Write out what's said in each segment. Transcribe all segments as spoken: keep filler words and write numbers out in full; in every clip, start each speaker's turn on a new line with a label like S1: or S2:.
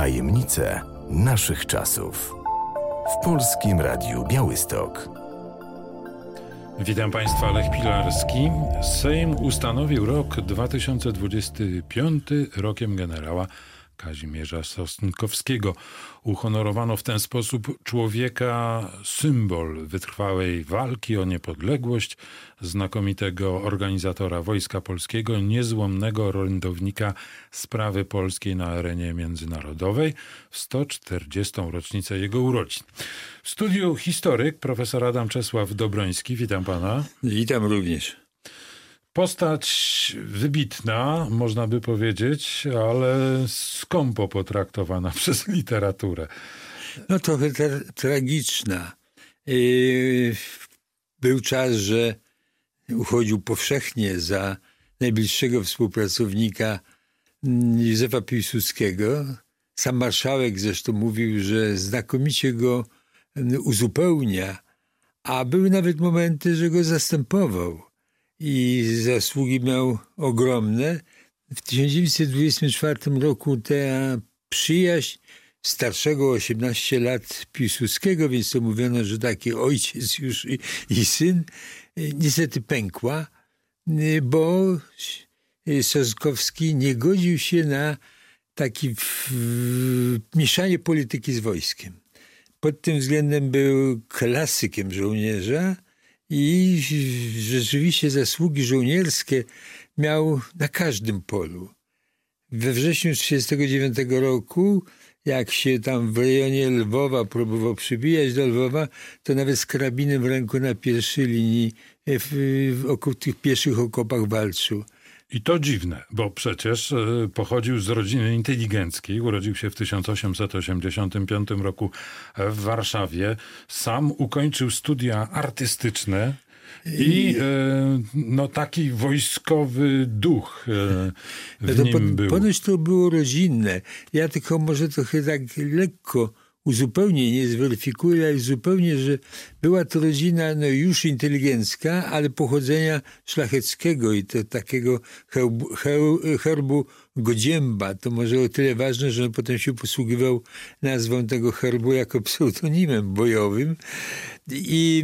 S1: Tajemnice naszych czasów. W Polskim Radiu Białystok.
S2: Witam Państwa, Lech Pilarski. Sejm ustanowił rok dwa tysiące dwudziesty piąty rokiem generała Kazimierza Sosnkowskiego. Uhonorowano w ten sposób człowieka, symbol wytrwałej walki o niepodległość, znakomitego organizatora Wojska Polskiego, niezłomnego orędownika sprawy polskiej na arenie międzynarodowej w sto czterdziestą rocznicę jego urodzin. W studiu historyk profesor Adam Czesław Dobroński. Witam pana.
S3: Witam również.
S2: Postać wybitna, można by powiedzieć, ale skąpo potraktowana przez literaturę.
S3: No trochę tra- tragiczna. Yy, był czas, że uchodził powszechnie za najbliższego współpracownika Józefa Piłsudskiego. Sam marszałek zresztą mówił, że znakomicie go uzupełnia, a były nawet momenty, że go zastępował. I zasługi miał ogromne. W tysiąc dziewięćset dwudziestym czwartym roku ta przyjaźń starszego o osiemnaście lat Piłsudskiego, więc to mówiono, że taki ojciec już i, i syn, niestety pękła, bo Sosnkowski nie godził się na takie mieszanie polityki z wojskiem. Pod tym względem był klasykiem żołnierza, i rzeczywiście zasługi żołnierskie miał na każdym polu. We wrześniu tysiąc dziewięćset trzydziestego dziewiątego roku, jak się tam w rejonie Lwowa próbował przybijać do Lwowa, to nawet z karabinem w ręku na pierwszej linii w, w, w tych pieszych okopach walczył.
S2: I to dziwne, bo przecież pochodził z rodziny inteligenckiej, urodził się w tysiąc osiemset osiemdziesiątym piątym roku w Warszawie, sam ukończył studia artystyczne i no, taki wojskowy duch w
S3: no
S2: nim
S3: po,
S2: był.
S3: Ponoć to było rodzinne. Ja tylko może trochę tak lekko uzupełnię, nie zweryfikuję, ale zupełnie, że była to rodzina no, już inteligencka, ale pochodzenia szlacheckiego i to takiego herbu, her, herbu Godzięba. To może o tyle ważne, że on potem się posługiwał nazwą tego herbu jako pseudonimem bojowym. I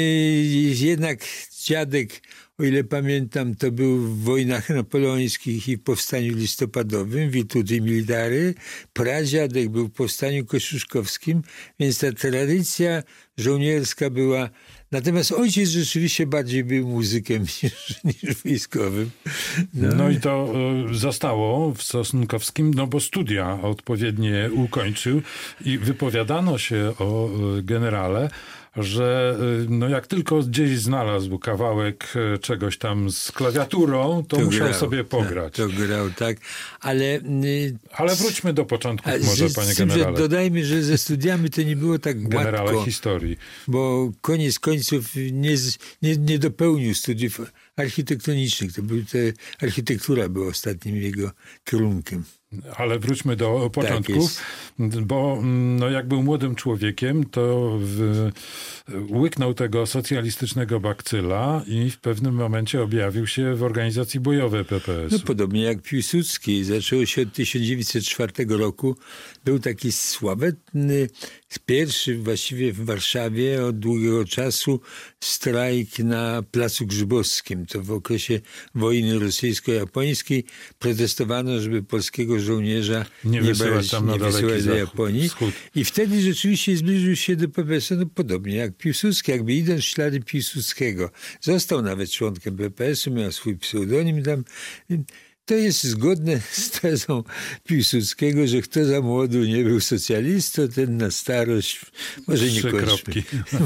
S3: y, jednak dziadek, o ile pamiętam, to był w wojnach napoleońskich i w powstaniu listopadowym, Virtuti Militari. Pradziadek był w powstaniu kościuszkowskim, więc ta tradycja żołnierska była. Natomiast ojciec rzeczywiście bardziej był muzykiem niż, niż wojskowym.
S2: No. no i to y, zostało w Sosnkowskim, no bo studia odpowiednie ukończył i wypowiadano się o y, generale, że no jak tylko gdzieś znalazł kawałek czegoś tam z klawiaturą, to, to musiał grał, sobie pograć.
S3: Tak, to grał, tak. Ale,
S2: Ale wróćmy do początku może,
S3: z,
S2: panie
S3: z tym,
S2: generale.
S3: Że dodajmy, że ze studiami to nie było tak gładko.
S2: Generale historii.
S3: Bo koniec końców nie, nie, nie dopełnił studiów architektonicznych. To był te, architektura była ostatnim jego kierunkiem.
S2: Ale wróćmy do początków, tak bo no, jak był młodym człowiekiem, to w, łyknął tego socjalistycznego bakcyla i w pewnym momencie objawił się w organizacji bojowej P P S.
S3: No podobnie jak Piłsudski. Zaczęło się od tysiąc dziewięćset czwartego roku. Był taki sławetny, pierwszy właściwie w Warszawie od długiego czasu strajk na Placu Grzybowskim. To w okresie wojny rosyjsko-japońskiej protestowano, żeby polskiego żołnierza
S2: nie, nie wysyłać, tam
S3: nie wysyłać do Japonii.
S2: Wschód.
S3: I wtedy rzeczywiście zbliżył się do P P S-u, no podobnie jak Piłsudski, jakby idąc w ślady Piłsudskiego. Został nawet członkiem P P S-u, miał swój pseudonim tam. To jest zgodne z tezą Piłsudskiego, że kto za młodu nie był socjalistą, ten na starość może nie kończy.
S2: Kropki.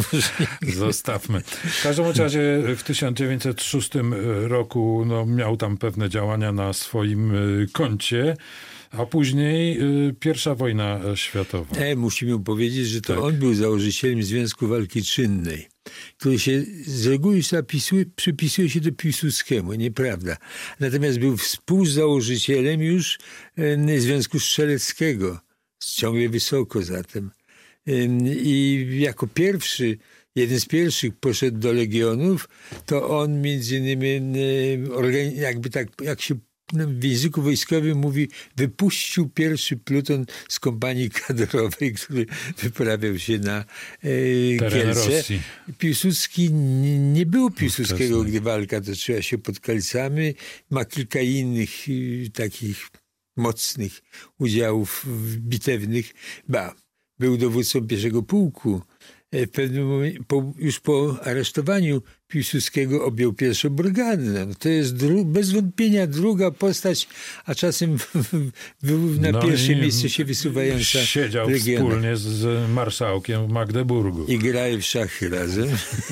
S2: Zostawmy. W każdym razie w tysiąc dziewięćset szóstym roku no, miał tam pewne działania na swoim koncie, a później y, pierwsza wojna światowa.
S3: E, musimy powiedzieć, że to tak. On był założycielem Związku Walki Czynnej, który się z reguły zapisuje, przypisuje się do Piłsudskiemu, nieprawda. Natomiast był współzałożycielem już y, Związku Strzeleckiego, ciągle wysoko zatem. Y, I jako pierwszy, jeden z pierwszych poszedł do Legionów, to on między innymi y, organi- jakby tak, jak się no, w języku wojskowym mówi, wypuścił pierwszy pluton z kompanii kadrowej, który wyprawiał się na e, Kielce.
S2: Rosji.
S3: Piłsudski, nie, nie było Piłsudskiego,
S2: Ówczesny.
S3: gdy walka toczyła się pod Kielcami. Ma kilka innych y, takich mocnych udziałów bitewnych. Ba, był dowódcą pierwszego pułku. W pewnym momencie, po, już po aresztowaniu Piłsudskiego objął pierwszą brygadę. No to jest dru, bez wątpienia druga postać, a czasem był na
S2: No
S3: pierwsze
S2: i
S3: miejsce się wysuwająca
S2: siedział
S3: legiona.
S2: wspólnie z, z marszałkiem w Magdeburgu.
S3: I grali w szachy razem.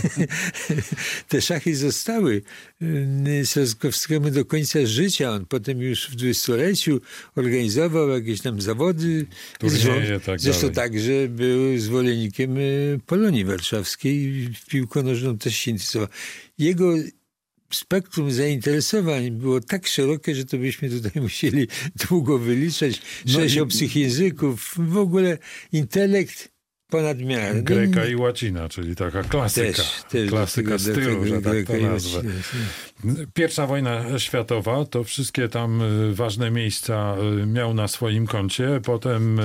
S3: Te szachy zostały Trzaskowskiemu do końca życia. On potem już w dwudziestoleciu organizował jakieś tam zawody.
S2: Turnieje, tak
S3: Zresztą
S2: dalej.
S3: także był zwolennikiem Polonii Warszawskiej. W piłkę nożną też się interesował. Jego spektrum zainteresowań było tak szerokie, że to byśmy tutaj musieli długo wyliczać. Sześć
S2: No i-
S3: obcych języków, w ogóle intelekt ponad miarę. No,
S2: Greka i łacina, czyli taka klasyka.
S3: też, też
S2: klasyka
S3: do tego- do
S2: stylu,
S3: tego
S2: że tak to
S3: Greka i
S2: nazwę.
S3: łacina.
S2: Pierwsza wojna światowa, to wszystkie tam y, ważne miejsca y, miał na swoim koncie. Potem y,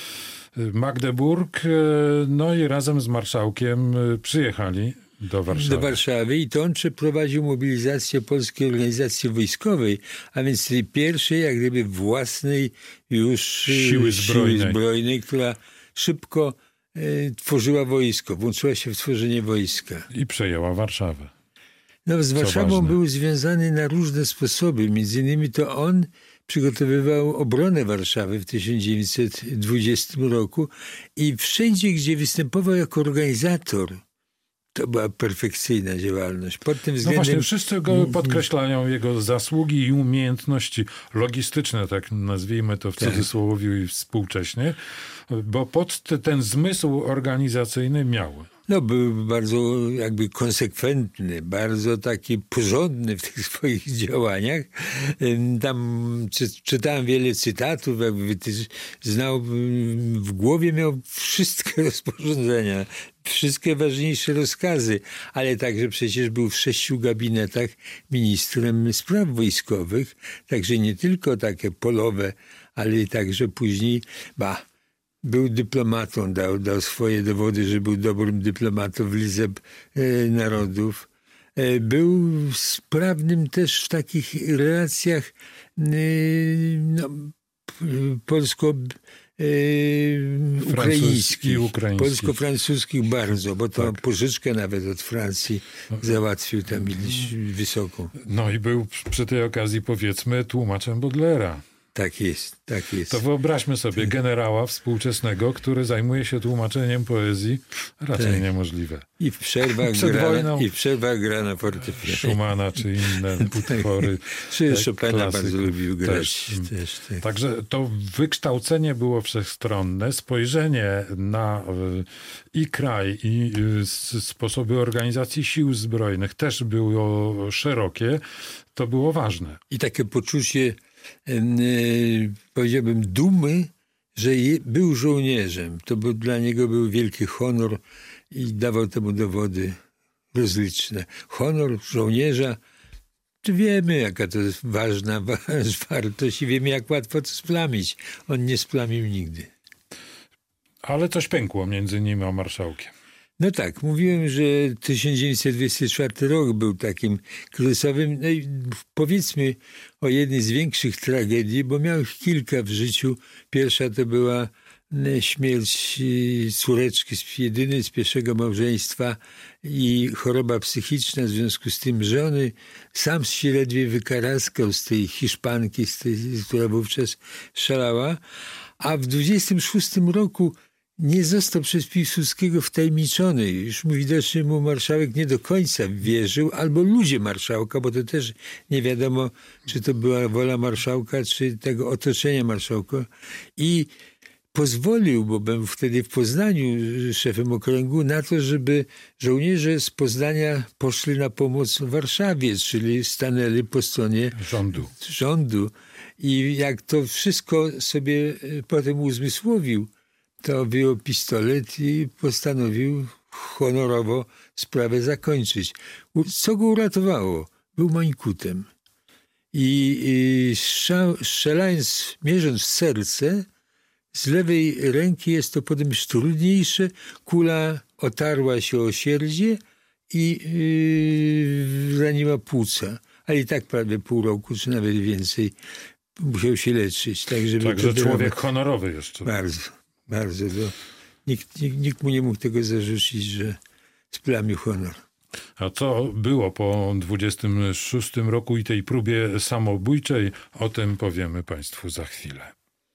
S2: y, Magdeburg, y, no i razem z marszałkiem y, przyjechali do Warszawy.
S3: Do Warszawy i to on przeprowadził mobilizację Polskiej Organizacji Wojskowej, a więc tej pierwszej, jak gdyby własnej już y,
S2: Siły zbrojnej.
S3: siły zbrojnej, która szybko y, tworzyła wojsko, włączyła się w tworzenie wojska.
S2: I przejęła Warszawę.
S3: No, z Warszawą
S2: ważne.
S3: był związany na różne sposoby. Między innymi to on przygotowywał obronę Warszawy w tysiąc dziewięćset dwudziestym roku i wszędzie, gdzie występował jako organizator, to była perfekcyjna działalność. Pod tym
S2: No
S3: względem...
S2: właśnie, wszyscy go podkreślają, jego zasługi i umiejętności logistyczne, tak nazwijmy to w
S3: Tak.
S2: cudzysłowie i współcześnie, bo pod te, ten zmysł organizacyjny miał.
S3: No, był bardzo jakby konsekwentny, bardzo taki porządny w tych swoich działaniach. Ym, Tam czy, czytałem wiele cytatów, jakby ty znał, w głowie miał wszystkie rozporządzenia, wszystkie ważniejsze rozkazy, ale także przecież był w sześciu gabinetach ministrem spraw wojskowych, także nie tylko takie polowe, ale także później, ba, był dyplomatą, dał, dał swoje dowody, że był dobrym dyplomatą w Lidze e, Narodów. E, był sprawnym też w takich relacjach e, no, polsko e, ukraińskich,
S2: ukraińskich.
S3: polsko-francuskich bardzo, bo to
S2: Tak.
S3: pożyczkę nawet od Francji załatwił tam ileś wysoką.
S2: No i był przy tej okazji, powiedzmy, tłumaczem Baudelaira.
S3: Tak jest, tak jest.
S2: To wyobraźmy sobie generała współczesnego, który zajmuje się tłumaczeniem poezji. Raczej
S3: Tak.
S2: niemożliwe.
S3: I w przerwach
S2: Przed
S3: gra,
S2: wojną-
S3: i w przerwach gra na fortepianie.
S2: Schumana czy inne utwory.
S3: Czy
S2: tak,
S3: Chopina
S2: klasyków.
S3: bardzo lubił grać.
S2: Też.
S3: Też, tak.
S2: Także to wykształcenie było wszechstronne, spojrzenie na y, i kraj, i y, s- sposoby organizacji sił zbrojnych też było szerokie. To było ważne.
S3: I takie poczucie, em, e, powiedziałbym, dumy, że je, był żołnierzem. To był, dla niego był wielki honor i dawał temu dowody rozliczne. Honor żołnierza, to wiemy, jaka to jest ważna wa- wartość i wiemy, jak łatwo to splamić. On nie splamił nigdy.
S2: Ale coś pękło między nim a marszałkiem.
S3: No tak, mówiłem, że tysiąc dziewięćset dwudziesty czwarty rok był takim kryzysowym. No i powiedzmy o jednej z większych tragedii, bo miał ich kilka w życiu. Pierwsza to była e, śmierć e, córeczki, z- jedynej z pierwszego małżeństwa i choroba psychiczna, w związku z tym żony. Sam się ledwie wykaraskał z tej Hiszpanki, z tej, która wówczas szalała. A w dwudziestym szóstym roku nie został przez Piłsudskiego wtajemniczony. Już mu widocznie mu marszałek nie do końca wierzył, albo ludzie marszałka, bo to też nie wiadomo, czy to była wola marszałka, czy tego otoczenia marszałka. I pozwolił, bo był wtedy w Poznaniu szefem okręgu, na to, żeby żołnierze z Poznania poszli na pomoc w Warszawie, czyli stanęli po stronie
S2: Rządu.
S3: rządu. I jak to wszystko sobie e, potem uzmysłowił, to wyjął pistolet i postanowił honorowo sprawę zakończyć. U- Co go uratowało? Był Mańkutem. i, i strzał, strzelając, mierząc w serce, z lewej ręki jest to potem już trudniejsze. Kula otarła się o sierdzie i yy, raniła płuca. Ale i tak prawie pół roku, czy nawet więcej, musiał się leczyć. Tak, żeby
S2: Także człowiek honorowy jeszcze.
S3: Bardzo, bardzo. To nikt, nikt, nikt mu nie mógł tego zarzucić, że splamił honor.
S2: A co było po dwudziestym szóstym roku i tej próbie samobójczej? O tym powiemy Państwu za chwilę.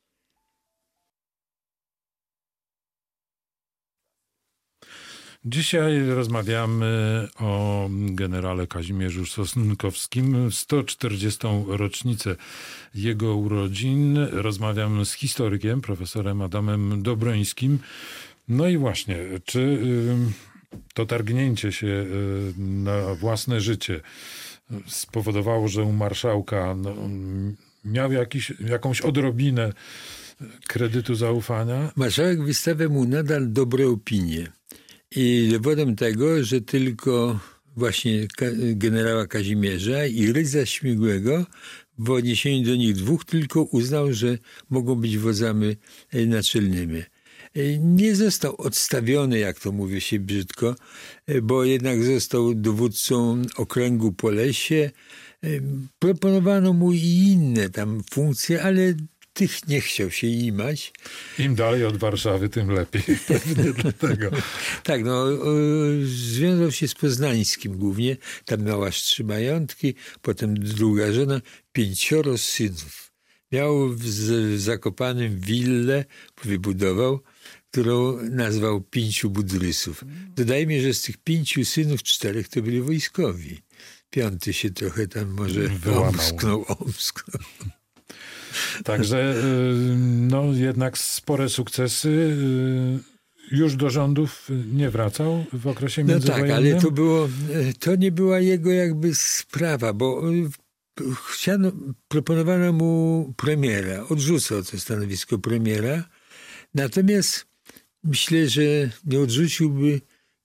S2: Dzisiaj rozmawiamy o generale Kazimierzu Sosnkowskim w sto czterdziestą rocznicę jego urodzin. Rozmawiam z historykiem, profesorem Adamem Dobrońskim. No i właśnie, czy to targnięcie się na własne życie spowodowało, że u marszałka no, miał jakiś, jakąś odrobinę kredytu zaufania?
S3: Marszałek wystawia mu nadal dobre opinie. I dowodem tego, że tylko właśnie generała Kazimierza i Rydza Śmigłego w odniesieniu do nich dwóch tylko uznał, że mogą być wodzami naczelnymi. Nie został odstawiony, jak to mówi się brzydko, bo jednak został dowódcą okręgu po lesie. Proponowano mu i inne tam funkcje, ale tych nie chciał się imać.
S2: Im dalej od Warszawy, tym lepiej. Pewnie dlatego.
S3: Tak, no, związał się z Poznańskim głównie. Tam miał aż trzy majątki, potem druga żona, pięcioro synów. Miał w Zakopanem willę, wybudował, którą nazwał Pięciu Budrysów. Dodajmy, że z tych pięciu synów czterech to byli wojskowi. Piąty się trochę tam może omsknął, omsknął.
S2: Także no, jednak spore sukcesy. Już do rządów nie wracał w okresie międzywojennym?
S3: No tak, ale to, było, to nie była jego jakby sprawa, bo chciano, proponowano mu premiera. Odrzucał to stanowisko premiera. Natomiast myślę, że nie odrzuciłby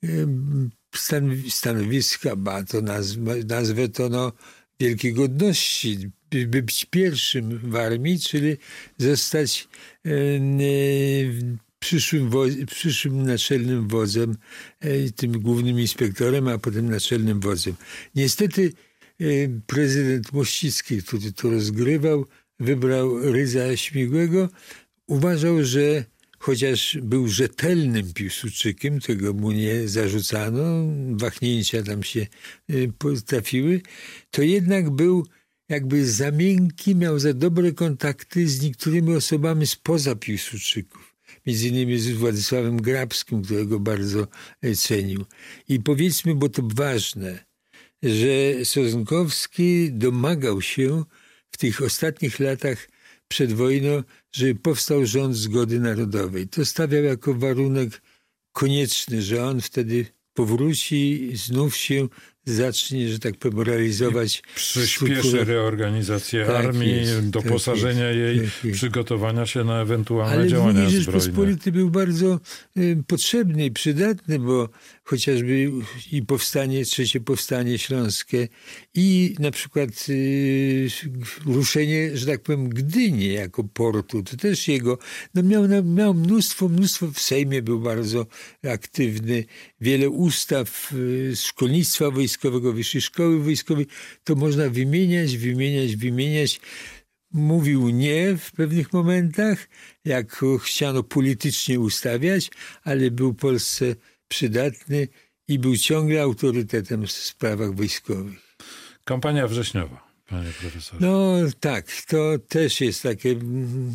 S3: stanowiska, ba, to nazwę, nazwę to no, wielkiej godności, by być pierwszym w armii, czyli zostać e, e, przyszłym, wo- przyszłym naczelnym wodzem, e, tym głównym inspektorem, a potem naczelnym wodzem. Niestety e, prezydent Mościcki, który to rozgrywał, wybrał Rydza Śmigłego. Uważał, że chociaż był rzetelnym Piłsudczykiem, tego mu nie zarzucano, wahnięcia tam się trafiły, to jednak był jakby za miękki, miał za dobre kontakty z niektórymi osobami spoza Piłsudczyków. Między innymi z Władysławem Grabskim, którego bardzo cenił. I powiedzmy, bo to ważne, że Sosnkowski domagał się w tych ostatnich latach przed wojną, żeby powstał rząd zgody narodowej. To stawiał jako warunek konieczny, że on wtedy powróci, znów się zacznie, że tak powiem, realizować.
S2: Przyspieszy
S3: strukturę.
S2: reorganizację
S3: tak
S2: armii,
S3: jest,
S2: doposażenia
S3: tak
S2: jej,
S3: tak
S2: przygotowania się na ewentualne
S3: Ale
S2: działania
S3: Ale
S2: zbrojne.
S3: Rzeczpospolity był bardzo y, potrzebny i przydatny, bo chociażby i powstanie, trzecie powstanie śląskie i na przykład y, ruszenie, że tak powiem, Gdyni jako portu, to też jego, no miał, miał mnóstwo, mnóstwo, w Sejmie był bardzo aktywny, wiele ustaw y, szkolnictwa wojskowego, wyższej szkoły wojskowej, to można wymieniać, wymieniać, wymieniać. Mówił nie w pewnych momentach, jak chciano politycznie ustawiać, ale był Polsce przydatny i był ciągle autorytetem w sprawach wojskowych.
S2: Kampania wrześniowa, panie profesorze.
S3: No tak, to też jest taki mm,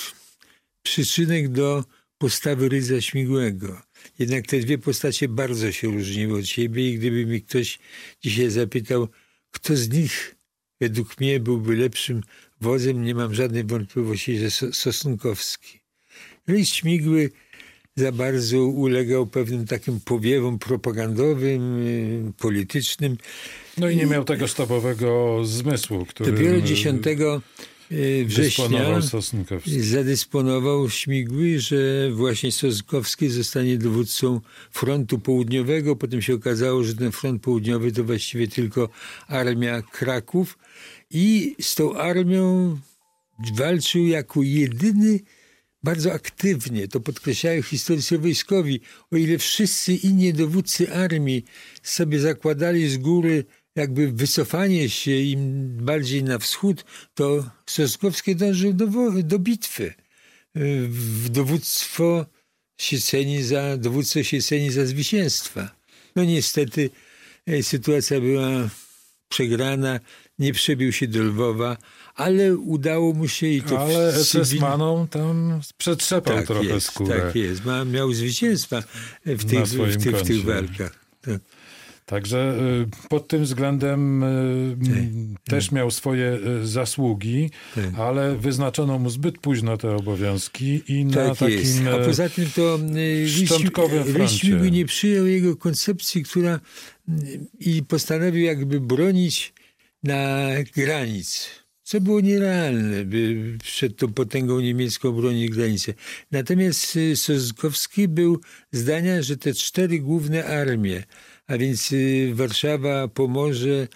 S3: przyczynek do postawy Rydza Śmigłego. Jednak te dwie postacie bardzo się różniły od siebie i gdyby mi ktoś dzisiaj zapytał, kto z nich według mnie byłby lepszym wodzem, nie mam żadnej wątpliwości, że Sosnkowski. Rydz Śmigły za bardzo ulegał pewnym takim powiewom propagandowym, politycznym.
S2: No i nie miał tego sztabowego zmysłu, który
S3: dopiero dziesiątego września zadysponował Śmigły, że właśnie Sosnkowski zostanie dowódcą frontu południowego. Potem się okazało, że ten front południowy to właściwie tylko armia Kraków i z tą armią walczył jako jedyny bardzo aktywnie. To podkreślają historycy wojskowi. O ile wszyscy inni dowódcy armii sobie zakładali z góry jakby wycofanie się im bardziej na wschód, to Sosnkowski dążył do, do bitwy. W dowództwo się ceni za, dowódcę się ceni za zwycięstwa. No niestety sytuacja była przegrana, nie przebił się do Lwowa, ale udało mu się i to...
S2: Ale es es manom tam przetrzepał
S3: tak
S2: trochę
S3: jest,
S2: skórę.
S3: Tak jest, Ma, miał zwycięstwa w tych, w, tych, w tych walkach. Tak.
S2: Także pod tym względem tak, też tak. miał swoje zasługi, tak. ale wyznaczono mu zbyt późno te obowiązki i tak na takim jest.
S3: A poza tym to
S2: szczątkowym froncie.
S3: nie przyjął jego koncepcji, która i postanowił jakby bronić na granic, co było nierealne, by przed tą potęgą niemiecką bronić granice. Natomiast Sosnkowski był zdania, że te cztery główne armie, a więc Warszawa, Pomorze,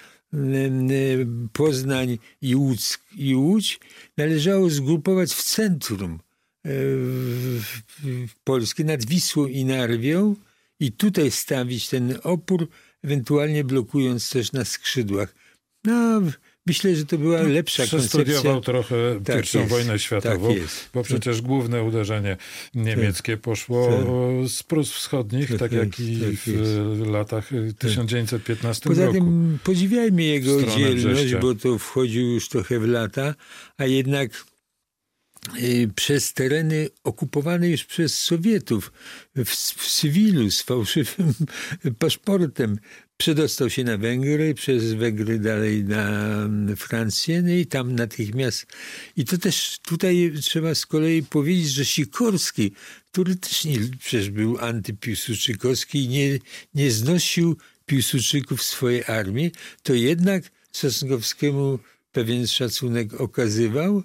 S3: Poznań i Łódź, i Łódź należało zgrupować w centrum Polski, nad Wisłą i Narwią i tutaj stawić ten opór, ewentualnie blokując też na skrzydłach. No, myślę, że to była lepsza koncepcja.
S2: Przestudiował trochę
S3: tak
S2: pierwszą
S3: jest,
S2: wojnę światową,
S3: tak jest.
S2: bo przecież główne uderzenie niemieckie tak, poszło tak. z Prus Wschodnich, tak, tak jak i tak w latach tysiąc dziewięćset piętnastym
S3: Poza
S2: roku.
S3: Poza tym podziwiajmy jego dzielność,
S2: Brześcia.
S3: bo to wchodził już trochę w lata, a jednak y, przez tereny okupowane już przez Sowietów w, w cywilu z fałszywym paszportem. Przedostał się na Węgry, przez Węgry dalej na Francję, no i tam natychmiast. I to też tutaj trzeba z kolei powiedzieć, że Sikorski, który też nie, przecież był antypiłsudczykowski i nie, nie znosił Piłsudczyków w swojej armii, to jednak Sosnkowskiemu pewien szacunek okazywał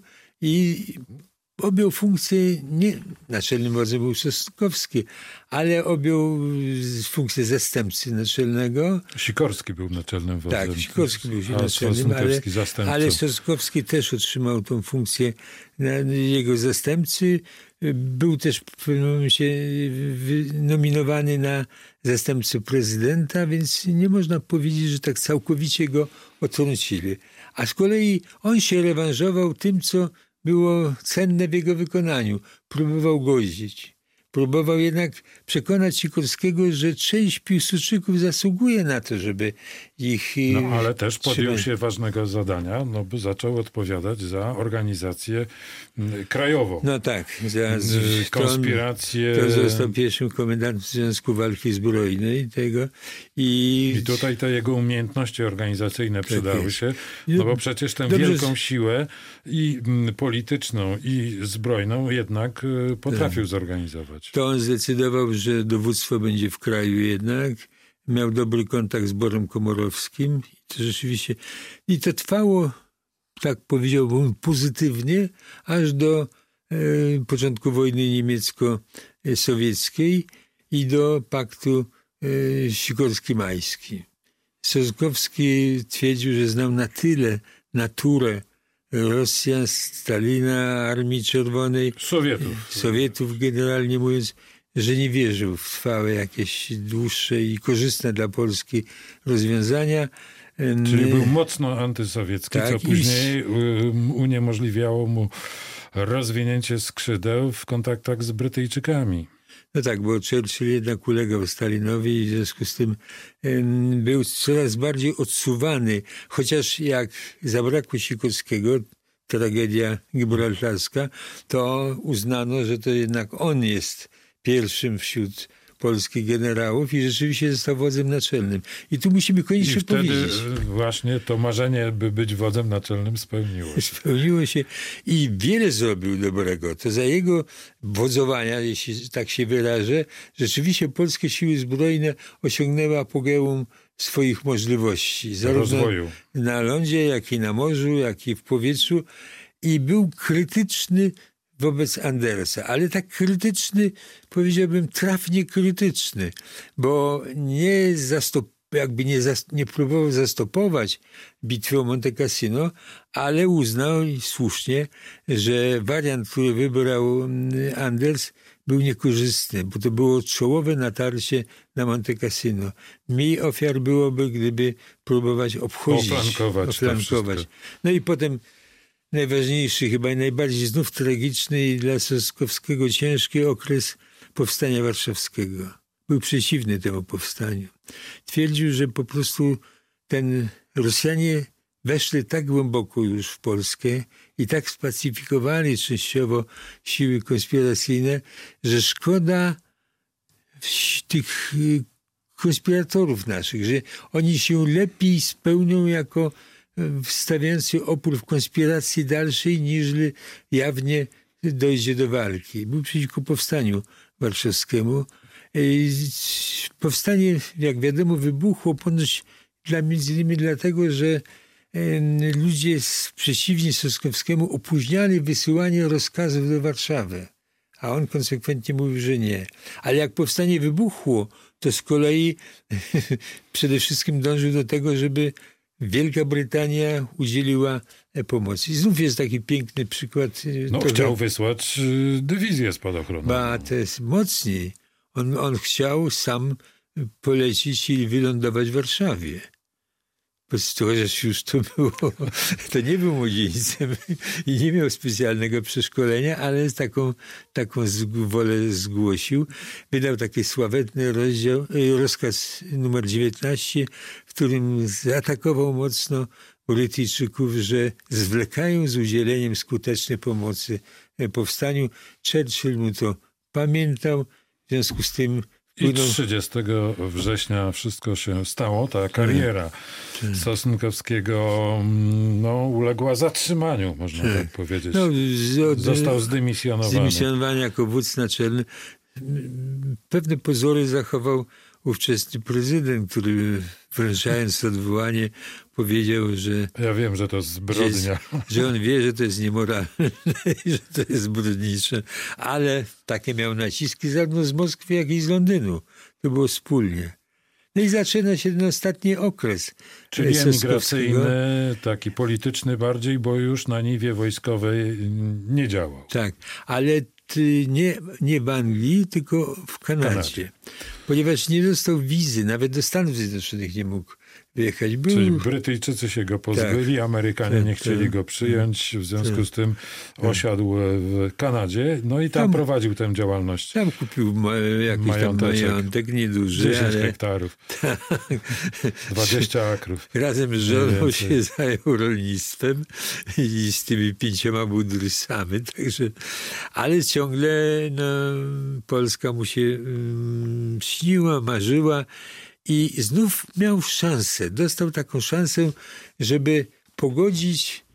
S3: i objął funkcję, nie naczelnym wodzem był Sosnkowski, ale objął funkcję zastępcy naczelnego.
S2: Sikorski był naczelnym wodzem.
S3: Tak, Sikorski był naczelnym, ale, ale Sosnkowski też otrzymał tą funkcję jego zastępcy. Był też w pewnym momencie nominowany na zastępcę prezydenta, więc nie można powiedzieć, że tak całkowicie go otrącili. A z kolei on się rewanżował tym, co było cenne w jego wykonaniu. Próbował godzić. Próbował jednak przekonać Sikorskiego, że część Piłsudczyków zasługuje na to, żeby ich...
S2: No ale też podjął się ważnego zadania, no bo zaczął odpowiadać za organizację krajową.
S3: No tak. Za,
S2: konspirację.
S3: To, to został pierwszym komendantem Związku Walki Zbrojnej tego. I,
S2: I tutaj te jego umiejętności organizacyjne tak przydały jest. się, no bo przecież tę
S3: Dobrze.
S2: wielką siłę i polityczną, i zbrojną jednak potrafił tak. zorganizować.
S3: To on zdecydował, że dowództwo będzie w kraju jednak. Miał dobry kontakt z Borem Komorowskim. I to rzeczywiście... I to trwało, tak powiedziałbym, pozytywnie, aż do e, początku wojny niemiecko-sowieckiej i do paktu e, Sikorski-Majski. Sosnkowski twierdził, że znał na tyle naturę Rosjan, Stalina, Armii Czerwonej,
S2: Sowietów.
S3: Sowietów generalnie mówiąc, że nie wierzył w trwałe jakieś dłuższe i korzystne dla Polski rozwiązania.
S2: Czyli był mocno antysowiecki, tak, co później i... uniemożliwiało mu rozwinięcie skrzydeł w kontaktach z Brytyjczykami.
S3: No tak, bo Churchill jednak ulegał Stalinowi i w związku z tym um, był coraz bardziej odsuwany. Chociaż jak zabrakło Sikorskiego, tragedia gibraltarska, to uznano, że to jednak on jest pierwszym wśród polskich generałów i rzeczywiście został wodzem naczelnym. I tu musimy koniecznie
S2: I wtedy
S3: powiedzieć.
S2: właśnie to marzenie, by być wodzem naczelnym, spełniło się.
S3: Spełniło się i wiele zrobił dobrego. To za jego wodzowania, jeśli tak się wyrażę, rzeczywiście polskie siły zbrojne osiągnęły apogeum swoich możliwości. Zarówno
S2: rozwoju.
S3: Na lądzie, jak i na morzu, jak i w powietrzu. I był krytyczny wobec Andersa, ale tak krytyczny, powiedziałbym, trafnie krytyczny, bo nie zastop, jakby nie, zas, nie próbował zastopować bitwy o Monte Cassino, ale uznał i słusznie, że wariant, który wybrał Anders, był niekorzystny, bo to było czołowe natarcie na Monte Cassino. Mniej ofiar byłoby, gdyby próbować obchodzić,
S2: oflankować.
S3: oflankować. No i potem najważniejszy, chyba i najbardziej znów tragiczny i dla Soskowskiego ciężki okres powstania warszawskiego. Był przeciwny temu powstaniu. Twierdził, że po prostu ten Rosjanie weszli tak głęboko już w Polskę i tak spacyfikowali częściowo siły konspiracyjne, że szkoda tych konspiratorów naszych, że oni się lepiej spełnią jako stawiający opór w konspiracji dalszej, niż jawnie dojdzie do walki. Był przeciwko powstaniu warszawskiemu. Powstanie, jak wiadomo, wybuchło ponoć dla, między innymi dlatego, że ludzie przeciwni Soskowskiemu opóźniali wysyłanie rozkazów do Warszawy, a on konsekwentnie mówił, że nie. Ale jak powstanie wybuchło, to z kolei przede wszystkim dążył do tego, żeby Wielka Brytania udzieliła pomocy. I znów jest taki piękny przykład.
S2: No, to, chciał wysłać dywizję spadochronową.
S3: Ba, to jest mocniej. On, on chciał sam polecić i wylądować w Warszawie. Chociaż już to było, to nie był młodzieńcem i nie miał specjalnego przeszkolenia, ale taką, taką wolę zgłosił. Wydał taki sławetny rozdział, rozkaz numer dziewiętnaście, w którym zaatakował mocno Brytyjczyków, że zwlekają z udzieleniem skutecznej pomocy powstaniu. Churchill mu to pamiętał, w związku z tym
S2: I trzydziestego września wszystko się stało. Ta kariera Sosnkowskiego no, uległa zatrzymaniu, można tak, tak powiedzieć. No, z, Został zdymisjonowany.
S3: Zdymisjonowany jako wódz naczelny. Pewne pozory zachował ówczesny prezydent, który wręczając odwołanie powiedział, że...
S2: Ja wiem, że to zbrodnia.
S3: Że, że on wie, że to jest niemoralne, że to jest zbrodnicze, ale takie miał naciski zarówno z Moskwy, jak i z Londynu. To było wspólnie. No i zaczyna się ten ostatni okres.
S2: Czyli emigracyjny, taki polityczny bardziej, bo już na niwie wojskowej nie działał.
S3: Tak, ale nie, nie w Anglii, tylko w Kanadzie. Kanadzie. Ponieważ nie dostał wizy, nawet do Stanów Zjednoczonych nie mógł wyjechać. Był...
S2: Czyli Brytyjczycy się go pozbyli, tak, Amerykanie tak, nie chcieli tak, go przyjąć, w związku tak, z tym tak. osiadł w Kanadzie, no i tam, tam prowadził tę działalność.
S3: Tam kupił ma, jakiś tam majątek, nieduży.
S2: dziesięć ale... hektarów. Tak. dwadzieścia akrów.
S3: Razem z żoną się zajął rolnictwem i z tymi pięcioma budrysami, także, ale ciągle no, Polska mu się um, śniła, marzyła. I znów miał szansę, dostał taką szansę, żeby pogodzić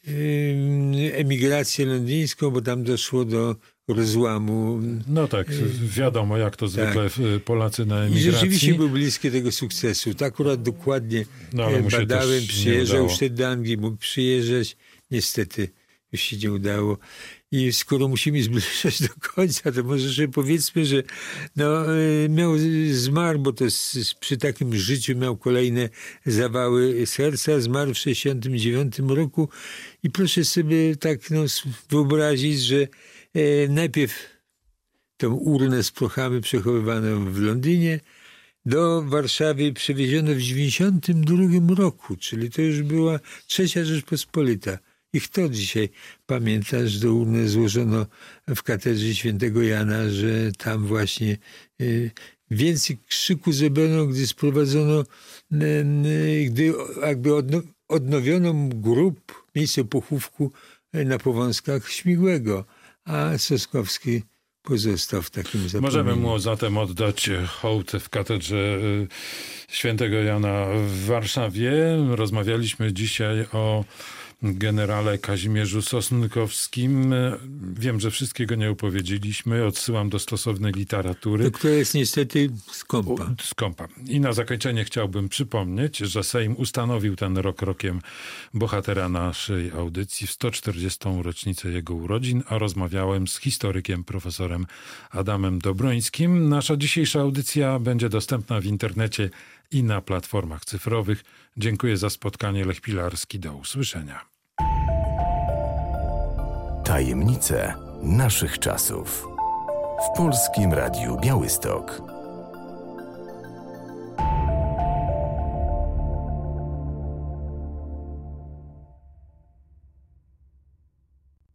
S3: y, emigrację londyńską, bo tam doszło do rozłamu.
S2: No tak, wiadomo jak to zwykle tak. Polacy na emigracji.
S3: I rzeczywiście był bliski tego sukcesu. To akurat dokładnie no, badałem, przyjeżdżał już wtedy do Anglii, mógł przyjeżdżać. Niestety już się nie udało. I skoro musimy zbliżać do końca, to może sobie powiedzmy, że no, miał, zmarł, bo to z, przy takim życiu miał kolejne zawały serca. Zmarł w sześćdziesiątym dziewiątym roku i proszę sobie tak no, wyobrazić, że e, najpierw tą urnę z prochami przechowywano w Londynie, do Warszawy przewieziono w dziewięćdziesiątym drugim roku, czyli to już była trzecia Rzeczpospolita. I kto dzisiaj pamięta, że do urny złożono w katedrze świętego Jana, że tam właśnie y, więcej krzyku zebrano, gdy sprowadzono, y, y, gdy jakby odno, odnowiono grób, miejsce pochówku na Powązkach Śmigłego, a Soskowski pozostał w takim zapomnieniu.
S2: Możemy mu zatem oddać hołd w katedrze świętego Jana w Warszawie. Rozmawialiśmy dzisiaj o generale Kazimierzu Sosnkowskim. Wiem, że wszystkiego nie opowiedzieliśmy. Odsyłam do stosownej literatury.
S3: To, która jest niestety skąpa.
S2: Skąpa. I na zakończenie chciałbym przypomnieć, że Sejm ustanowił ten rok rokiem bohatera naszej audycji w sto czterdziestą rocznicę jego urodzin, a rozmawiałem z historykiem profesorem Adamem Dobrońskim. Nasza dzisiejsza audycja będzie dostępna w internecie i na platformach cyfrowych. Dziękuję za spotkanie. Lech Pilarski. Do usłyszenia.
S1: Tajemnice naszych czasów. W Polskim Radiu Białystok.